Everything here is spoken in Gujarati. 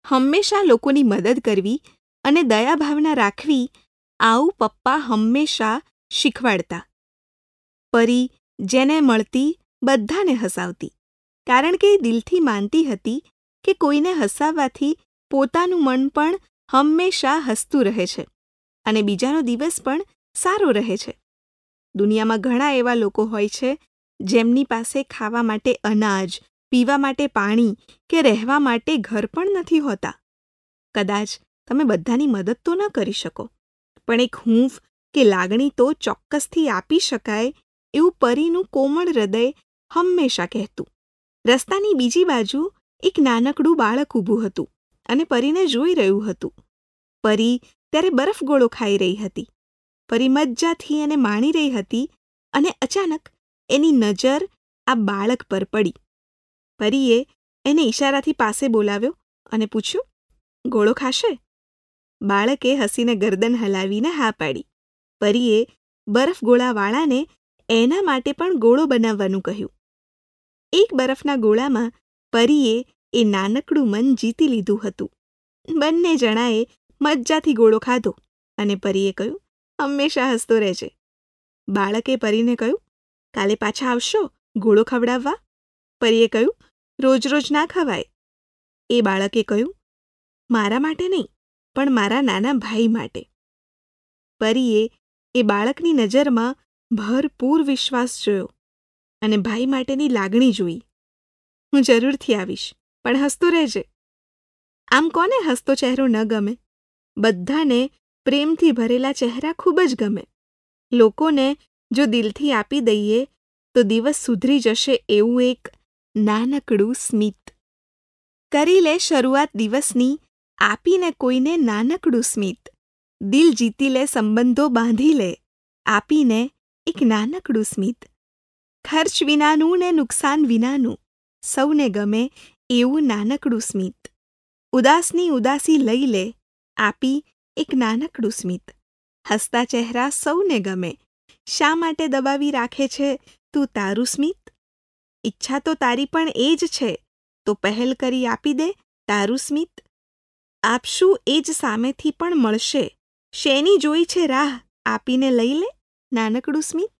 હંમેશા લોકોની મદદ કરવી અને દયાભાવના રાખવી, આવું પપ્પા હંમેશા શીખવાડતા. પરી જેને મળતી બધાને હસાવતી, કારણ કે એ દિલથી માનતી હતી કે કોઈને હસાવવાથી પોતાનું મન પણ હંમેશા હસતું રહે છે અને બીજાનો દિવસ પણ સારો રહે છે. દુનિયામાં ઘણા એવા લોકો હોય છે જેમની પાસે ખાવા માટે અનાજ, પીવા માટે પાણી કે રહેવા માટે ઘર પણ નથી હોતા. કદાચ તમે બધાની મદદ તો ન કરી શકો, પણ એક હૂંફ કે લાગણી તો ચોક્કસથી આપી શકાય એવું પરીનું કોમળ હૃદય હંમેશા કહેતું. રસ્તાની બીજી બાજુ એક નાનકડું બાળક ઊભું હતું અને પરીને જોઈ રહ્યું હતું. પરી ત્યારે બરફગોળો ખાઈ રહી હતી. પરી મજાથી એને માણી રહી હતી અને અચાનક એની નજર આ બાળક પર પડી. પરીએ એને ઈશારાથી પાસે બોલાવ્યો અને પૂછ્યું, ગોળો ખાશે? બાળકે હસીને ગરદન હલાવીને હા પાડી. પરીએ બરફગોળાવાળાને એના માટે પણ ગોળો બનાવવાનું કહ્યું. એક બરફના ગોળામાં પરીએ એ નાનકડું મન જીતી લીધું હતું. બંને જણાએ મજાથી ગોળો ખાધો અને પરીએ કહ્યું, હંમેશા હસતો રહેજે. બાળકે પરીને કહ્યું, કાલે પાછા આવશો ગોળો ખવડાવવા? પરીએ કહ્યું, રોજ રોજ ના ખવાય. એ બાળકે કહ્યું, મારા માટે નહીં, પણ મારા નાના ભાઈ માટે. પરીએ એ બાળકની નજરમાં ભરપૂર વિશ્વાસ જોયો અને ભાઈ માટેની લાગણી જોઈ. હું જરૂરથી આવીશ, પણ હસતો રહેજે. આમ કોને હસતો ચહેરો ન ગમે? બધાને પ્રેમથી ભરેલા ચહેરા ખૂબ જ ગમે. લોકોને જો દિલથી આપી દઈએ તો દિવસ સુધરી જશે એવું એક નાનકડું સ્મિત. કરી લે શરૂઆત દિવસની, આપીને કોઈને નાનકડું સ્મિત. દિલ જીતી લે, સંબંધો બાંધી લે, આપીને એક નાનકડું સ્મિત. ખર્ચ વિનાનું ને નુકસાન વિનાનું, સૌને ગમે એવું નાનકડું સ્મિત. ઉદાસની ઉદાસી લઈ લે, આપી એક નાનકડું સ્મિત. હસતા ચહેરા સૌને ગમે, શા માટે દબાવી રાખે છે તું તારું સ્મિત? ઈચ્છા તો તારી પણ એ જ છે, તો પહેલ કરી આપી દે તારું સ્મિત. આપશું એ જ સામેથી પણ મળશે, શેની જોઈ છે રાહ, આપીને લઈ લે નાનકડું સ્મિત.